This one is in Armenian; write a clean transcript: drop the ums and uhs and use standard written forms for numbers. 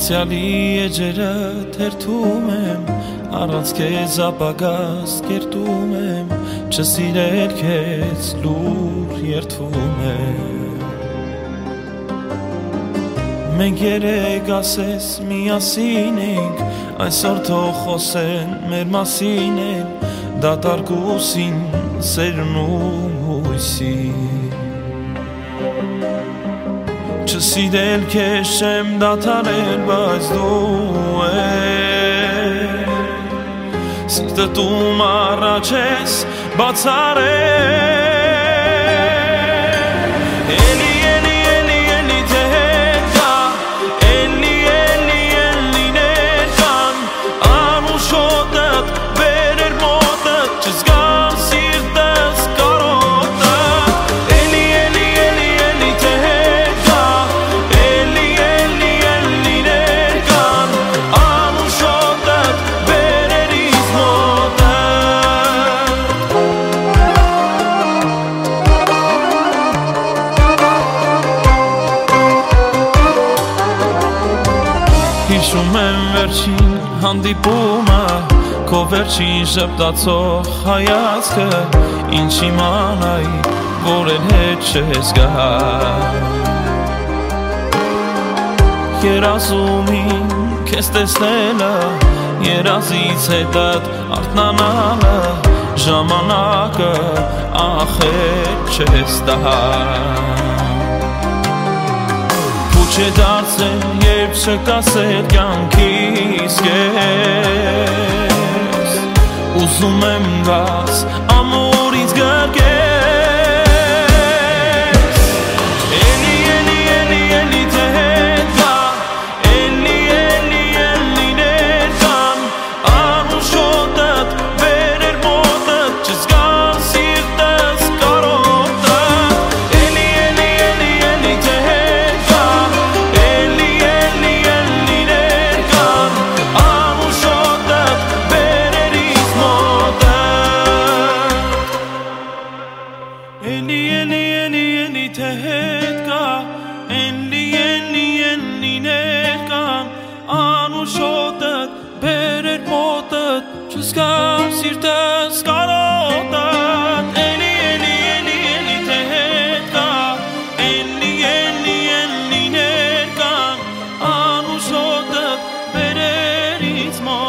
անցյալի էջերը թերթում եմ, առանց քեզ ապագաս կերտում եմ, չսիրել քեզ լուր երդվում եմ։ Մենք երեք ասես միասին ենք, այսօր թող խոսեն մեր մասին էլ, դատարկուսին սերն ու հույսին։ Չսիրել քեզ չեմ դադարել, բայց դու ես սիրտդ ում առաջ ես բացարել։ Էլի, էլի, էլի, էլի թե հետ գա, էլի, էլի, էլի ներկան, անուշոտդ բերեր մոտդ, չզգամ սիրտս կարոտդ։ Էլի, էլի, էլի, էլի թե հետ գա, էլի, էլի, էլի ներկան, անուշոտդ բերեր ինձ մոտդ։ Հիշում եմ վերջին հանդիպումը, քո վերջին շպտացող հայացքը, ինչ իմանայի, որ էլ հետ չես գա։ Երազումին քեզ տեսնելը, երազից հետդ արթնանալը, ժամանակը ախետ չես տա։ Փուչ է դարձել, երբ չկասել կյանքիս կես, ուզում եմ գաս ամուր ինձ գրկես։ Էլի, էլի, էլի, էլի թե հետ գա, էլի, էլի, էլի ներկան, անուշոտդ բերեր մոտդ, չզգամ սիրտս կարոտդ։ Էլի, էլի, էլի, էլի թե հետ գա, էլի, էլի, էլի ներկան, անուշոտդ բերեր ինձ մոտդ։ Էլի, էլի, էլի, էլի թե հետ գա, էլի, էլի, էլի ներկան, անուշոտդ բերեր մոտդ, չզգամ սիրտս կարոտդ։ Էլի, էլի, էլի, էլի թե հետ գա, էլի, էլի, էլի ներկան, անուշոտդ բերեր ինձ մոտդ։